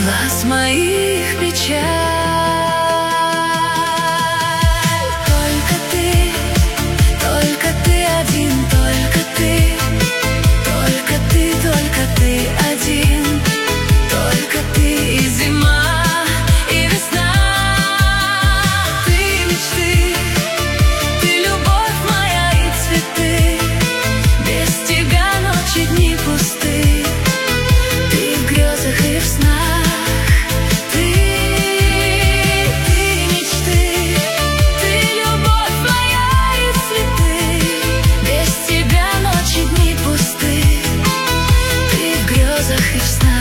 глаз моих печаль. Только ты один, только ты один, только ты и зима, и весна. Ты мечты, ты любовь моя и цветы. Без тебя ночи, дни пусты. Ты в грезах и в снах. Ты мечты, ты любовь моя и цветы. Без тебя ночи, дни пусты. Ты в грезах и в снах.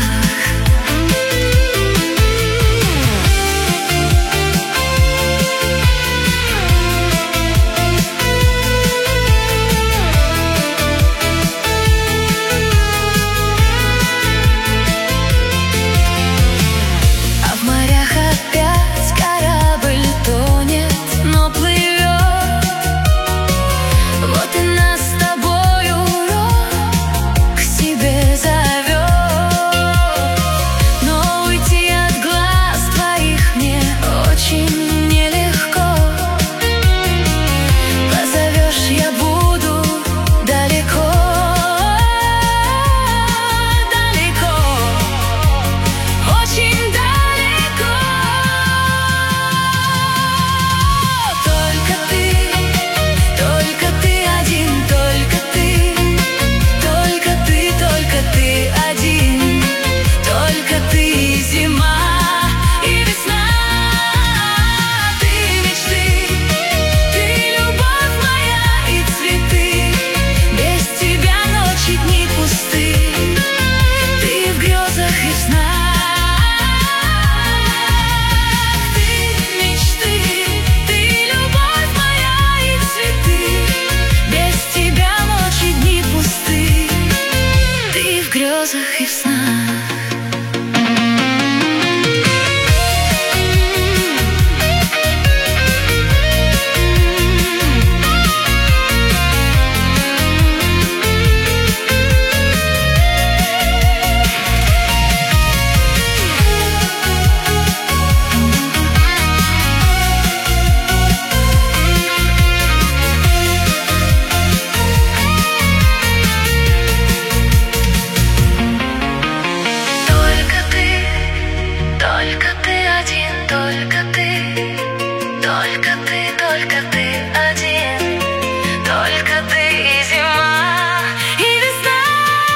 В грезах и в снах. Только ты один, только ты и зима, и весна.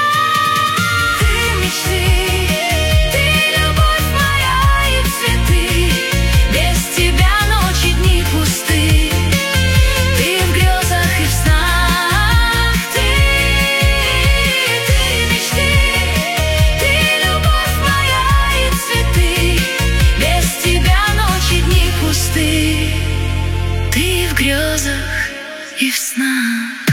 Ты мечты, ты любовь моя и цветы. Без тебя ночи, дни пусты. Ты в грезах и в снах. Ты мечты, ты любовь моя и цветы. Без тебя ночи, дни пусты. Ты в грезах и в снах.